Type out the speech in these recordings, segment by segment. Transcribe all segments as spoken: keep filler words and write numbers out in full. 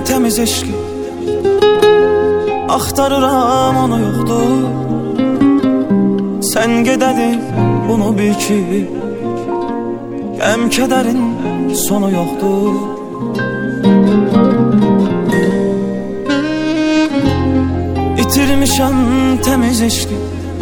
temiz eşki, axtarıram onu yoxdur. Sen gedədin bunu bil ki, qəm kədərin sonu yoxdur. İtirmişəm temiz eşki,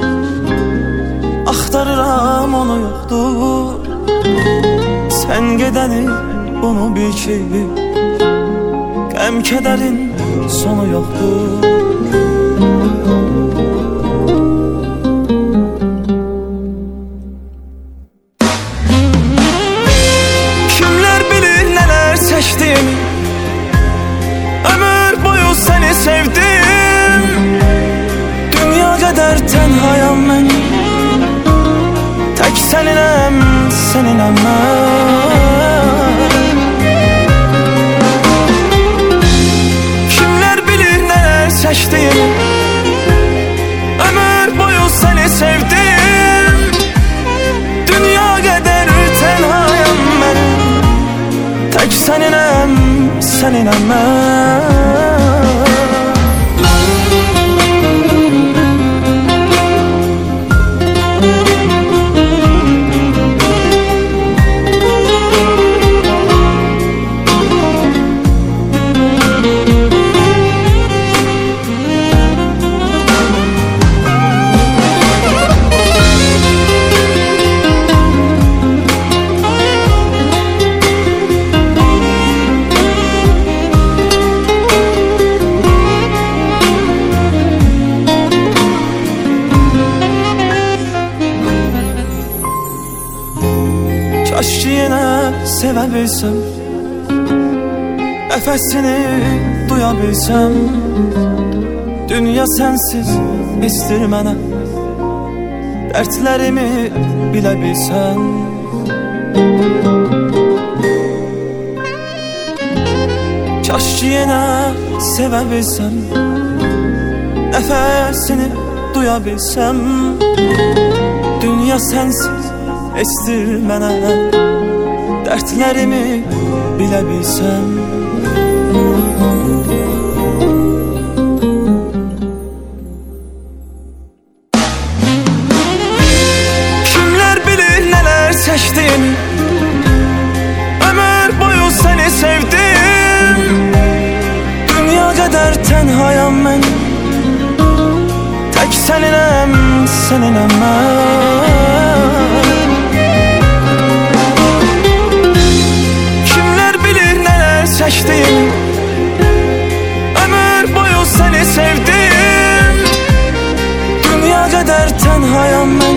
axtarıram onu yoxdur. Sen gedədin bunu bil ki, qəm kədərin sonu yoxdur. Kimlər bilir nələr çəkdiyimi, ömür boyu səni sevdim. Dünya qədər tənhayam mən, tək səninəm, səninəm mən. Kimlər bilir nələr çəkdiyimi, ömür boyu səni sevdim. Dünya qədər tənhayam mən, tək səninəm, səninəm mən. Kaş ki yenə sevə bilsəm, nəfəsini duya bilsəm. Dünya sənsiz istir mənə, dərdlərimi bilə bilsəm. Kaş ki yenə sevə bilsəm, nəfəsini duya bilsəm. Dünya sənsiz estir mənə, dərdlərimi bilə bilsəm. Kimlər bilir nələr çəkdiyimi, ömür boyu səni sevdim. Dünya qədər tənhayam mən, tək səninəm, səninəm mən. Çəkdiyimi, ömür boyu səni sevdim. Dünya qədər tənhayam mən,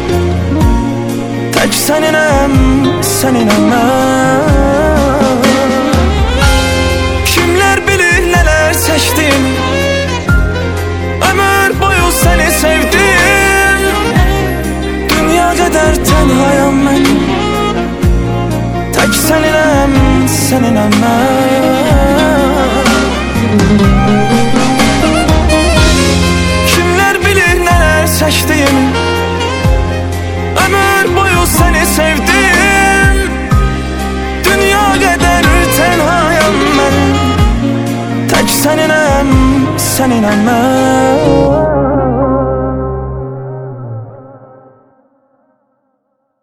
tək səninəm, səninəm mən. Kimlər bilir nələr çəkdiyimi, ömür boyu səni sevdim. Dünya qədər tənhayam mən, tək səninəm, səninəm mən. Kimlər bilir nələr çəkdiyimi, ömür boyu səni sevdim. Dünya qədər tənhayam mən, tək səninəm, səninəm mən.